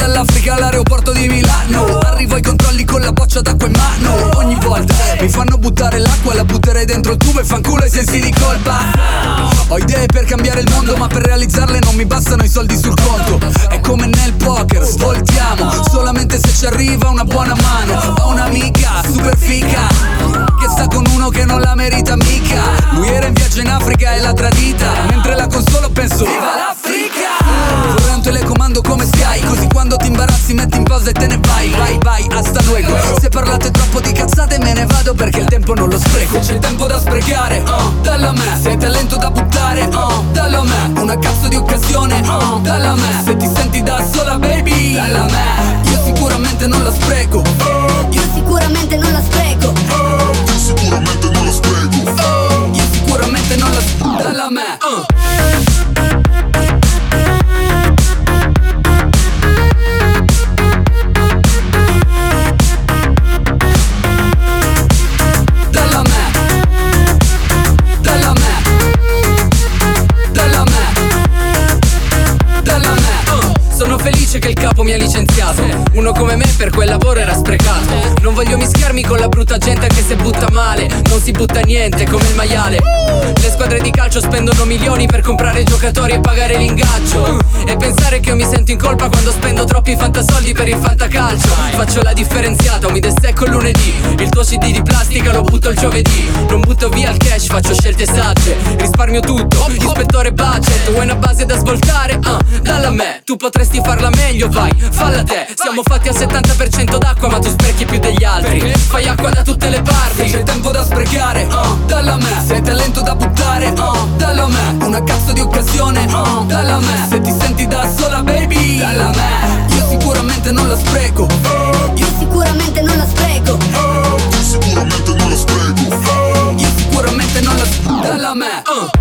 dall'Africa all'aeroporto di Milano. Arrivo ai controlli con la boccia d'acqua in mano. Ogni volta mi fanno buttare l'acqua, la butterei dentro il tubo e fanculo i sensi di colpa. Ho idee per cambiare il mondo, ma per realizzarle non mi bastano i soldi sul conto. È come nel poker, svoltiamo solamente se ci arriva una buona mano. Ho un'amica super fica che sta con uno che non la merita mica. Lui era in viaggio in Africa e l'ha tradita, mentre la consolo penso viva l'Africa. Vorrei un telecomando come Sky, così quando ti imbarazzi metti in pausa e te ne vai. Vai, vai, hasta luego. Se parlate troppo di cazzate me ne vado perché il tempo non lo spreco. C'è tempo da sprecare, dallo a me. Se hai talento da buttare, dallo a me. Una cazzo di occasione, dallo a me. Se ti senti da sola baby, dallo a me. Io sicuramente non la spreco. Io sicuramente non la spreco. Io sicuramente non la spreco. Io sicuramente non la spreco. Dallo a me. Sono felice che il capo mi ha licenziato. Uno come me per quel lavoro era sprecato. Non voglio mischiarmi con la brutta gente che se butta male non si butta niente come il maiale. Le squadre di calcio spendono milioni per comprare giocatori e pagare l'ingaggio. E pensare che io mi sento in colpa quando spendo troppi fantasoldi per il fantacalcio. Faccio la differenziata, mi destecco il lunedì. Il tuo CD di plastica lo butto il giovedì. Non butto via il cash, faccio scelte sagge. Risparmio tutto, ispettore budget. Vuoi una base da svoltare? Dalla a me. Tu potresti farla meglio, vai, falla te. Siamo fatti al 70% d'acqua ma tu sprechi più degli altri. Fai acqua da tutte le parti. Se c'è tempo da sprecare, dallo a me. Se hai talento da buttare, dallo a me. Una cazzo di occasione, dallo a me. Se ti senti da sola baby, dallo a me. Io sicuramente non la spreco. Io sicuramente non la spreco. Io sicuramente non la spreco. Io sicuramente non la spreco. Dallo a me.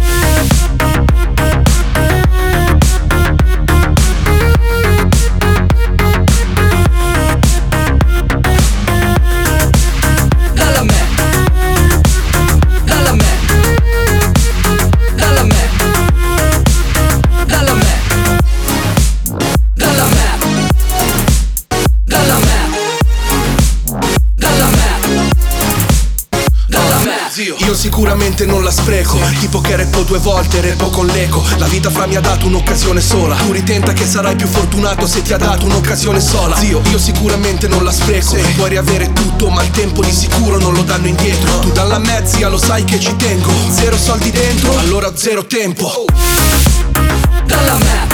Io sicuramente non la spreco. Tipo che reppo 2 volte, reppo con l'eco. La vita fra mi ha dato un'occasione sola. Tu ritenta che sarai più fortunato se ti ha dato un'occasione sola. Zio, io sicuramente non la spreco. Puoi riavere tutto ma il tempo di sicuro non lo danno indietro. Tu dalla mezzia lo sai che ci tengo. 0 soldi dentro, allora 0 tempo. Dalla me.